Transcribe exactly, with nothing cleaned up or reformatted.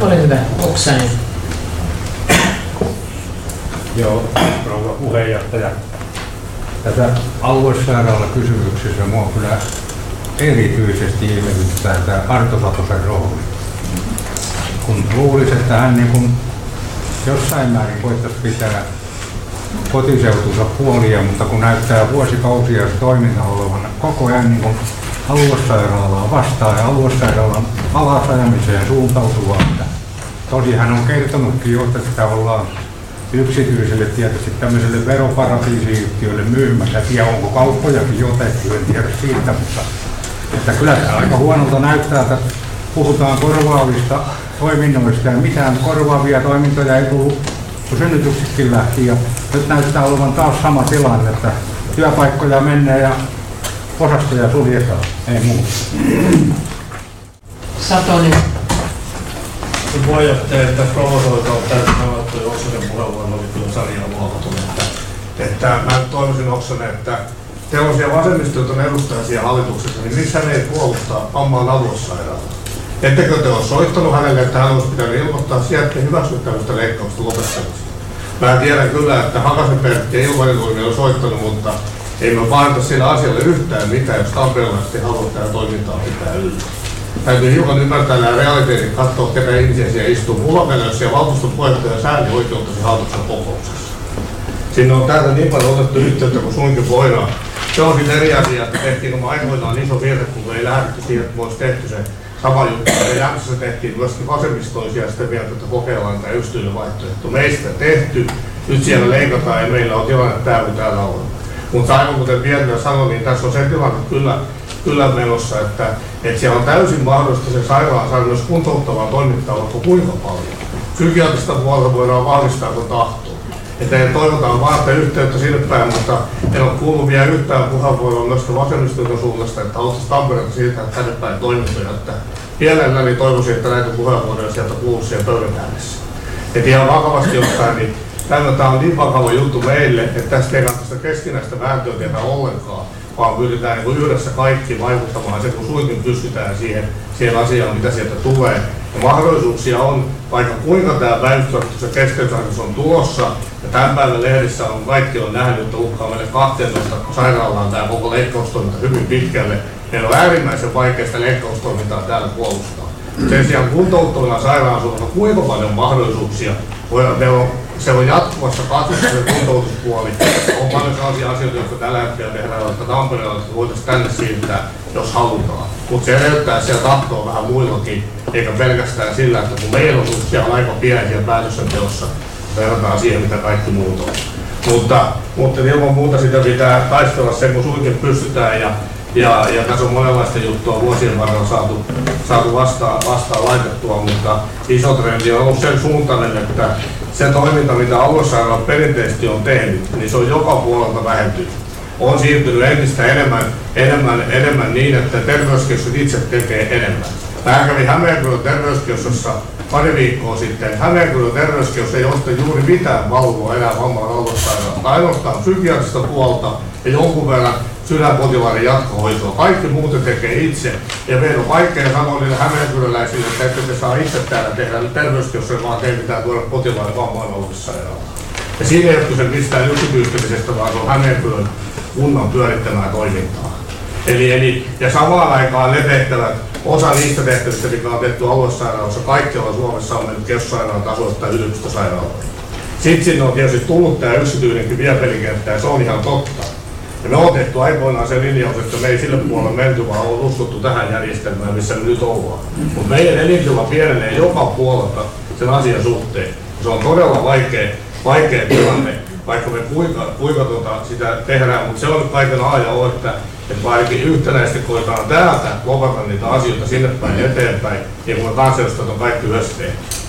Ole hyvä, Oksanen. Joo, rouva puheenjohtaja. Tätä aluesairaalakysymyksessä minua kyllä erityisesti ihmetyttää tämä Arto Satosen rooli. Kun luulisi, että hän niin kuin jossain määrin koettaisi pitää kotiseutunsa puolia, mutta kun näyttää vuosikausia se toiminta olevan koko ajan niin kuin aluesairaalaa vastaan ja aluesairaalan alasajamiseen suuntautuvaa. Tosi hän on kertonutkin jo, että sitä ollaan yksityiselle, tietysti tämmöiselle veroparatiisiyhtiölle myymässä. En tiedä, onko kauppojakin jo tehty, en tiedä siitä, mutta että kyllä tämä aika huonolta näyttää, että puhutaan korvaavista toiminnoista ja mitään korvaavia toimintoja ei tullut, kun synnytyksetkin lähti. Ja nyt näyttää olevan taas sama tilanne, että työpaikkoja menee ja osastoja suljetaan, ei muuta. Satonen. Puheenjohtaja, että provosoitua täysin havaittu ja Oksanen puheenvuoro oli kyllä sarjaa luovatun. Että, että mä toivoisin Oksanen, että teillä on siellä vasemmistoliiton edustaja siellä hallituksessa, niin miksi hän ei puolusta Ammaan aluesairaalaa? Ettekö te ole soittanut hänelle, että hän olisi pitänyt ilmoittaa sieltä, että hyväksynyt tämmöistä leikkausta lopettamista? Mä tiedän kyllä, että Hakasen Pertti ja Ilmarinluimi on soittanut, mutta ei me vaadita sillä asialle yhtään mitään, jos tamperelaiset ei halua tätä toimintaa pitää yllä. Täytyy hiukan ymmärtää nämä realiteetit, katsoa ketä ihmisiä siellä istuu. Mulla meillä on siellä valtuuston puheenjohtaja sääli oikeuttaisi hallituksen kokouksessa. Sinne on täältä niin paljon otettu yhteyttä kuin suinkin voidaan. Se on sitten eri asia, että tehtiin kun aikoinaan iso virhe, kun me ei lähdetty siihen, että me olisi tehty se sama juttu. Ja Jämsässä tehtiin myöskin vasemmistoisia sitten vielä, että kokeillaan tämä yksityinen vaihtoehto. Meistä tehty, nyt siellä leikataan ja meillä on tilanne täällä kuin täällä on. Mutta aivan kuten Pietilä sanoi, niin tässä on se tilanne kyllä, kyllä menossa, että, että siellä on täysin mahdollista se sairaalaan saada myös kuntouttavaa toimintaa vaikka kuinka paljon. Psykiatrista puolta voidaan vahvistaa, kun tahtoo. Että toivotaan vaan sitä yhteyttä sinne päin, mutta en ole kuullut vielä yhtään puheenvuoroa myöskään vasemmistoliiton suunnasta, että haluttaisiin Tampereelta siirtää tänne päin toimintoja. Että mielelläni toivoisin, että näitä puheenvuoroja sieltä kuuluu siellä pöydän äänessä. Että ihan vakavasti ottaen, niin tämä on niin vakava juttu meille, että tästä ei kannata keskinäistä vääntöä tehdä ollenkaan, vaan pyritään niin yhdessä kaikki vaikuttamaan se, kun suinkin pystytään siihen, siihen asiaan, mitä sieltä tulee. Ja mahdollisuuksia on, vaikka kuinka tämä väestörahoitus ja keskeytysrahoitus on tulossa, ja tämän päivän lehdissä on, kaikki on nähnyt, että uhkaa meille kahteentoista sairaalaan tämä koko leikkaustoiminta hyvin pitkälle. Meillä on äärimmäisen vaikeasta leikkaustoimintaa täällä puolustaa. Sen sijaan kuntouttavilla sairaanhoidolla on kuinka paljon mahdollisuuksia. Meillä on, se on jatkuvassa kasvussa se kuntoutuspuoli. On paljon sellaisia asioita, jotka tällä hetkellä tehdään, jotka Tampereella voitaisiin tänne siirtää, jos halutaan. Mutta se edellyttää, että siellä tahtoo vähän muillakin, eikä pelkästään sillä, että kun meillä on siellä aika pieniä päätöksenteossa, verrataan siihen, mitä kaikki muut on. Mutta, mutta ilman muuta sitä pitää taistella sen, kun suinkin pystytään. Ja, ja, ja tässä on monenlaista juttua vuosien varrella saatu, saatu vastaan, vastaan laitettua, mutta iso trendi on ollut sen suuntainen, että se toiminta, mitä aluesairaala perinteisesti on tehnyt, niin se on joka puolelta vähentynyt. On siirtynyt entistä enemmän, enemmän, enemmän niin, että terveyskeskukset itse tekee enemmän. Mä kävin Hämeenkyrön terveyskeskuksessa pari viikkoa sitten. Hämeenkyrön terveyskeskus ei ole juuri mitään valvoa enää vammaan aluesairaalasta. Ainoastaan psykiatrista puolta ja jonkun verran sydänpotilaiden jatkohoitoa. Kaikki muuten tekee itse. Ja meidän on vaikea sanoa niille hämeenkyräläisille, että ette te saa itse täällä tehdä terveyskeskuksella, vaan teidän pitää tuoda potilaiden vammaan aluesairaalaan. Ja siinä ei ole kyse mistään yksityistämisestä, vaan se on Hämeenkyrön kunnan pyörittämää toimintaa. Eli, eli, ja samaan aikaan ne tehtävät, osa niistä tehtävistä, mikä on tehty aluesairaaloissa, kaikkialla Suomessa on mennyt keskussairaalan tasolle tai yliopistosairaaloille. Sitten sinne on tietysti tullut tämä yksityinenkin vielä pelikenttä, ja se on ihan totta. Ja me on tehty aikoinaan se linjaus, että me ei sille puolelle menty, vaan on uskottu tähän järjestelmään, missä me nyt ollaan. Mutta meidän elintila pienenee joka puolelta sen asian suhteen. Se on todella vaikea, vaikea tilanne, vaikka me kuinka, kuinka tuota sitä tehdään, mutta se on kaiken A ja O, että että ainakin yhtenäisesti koetaan täältä lopata niitä asioita sinne päin eteenpäin, ja kun me kansanedustajat on kaikki yhdessä tehty.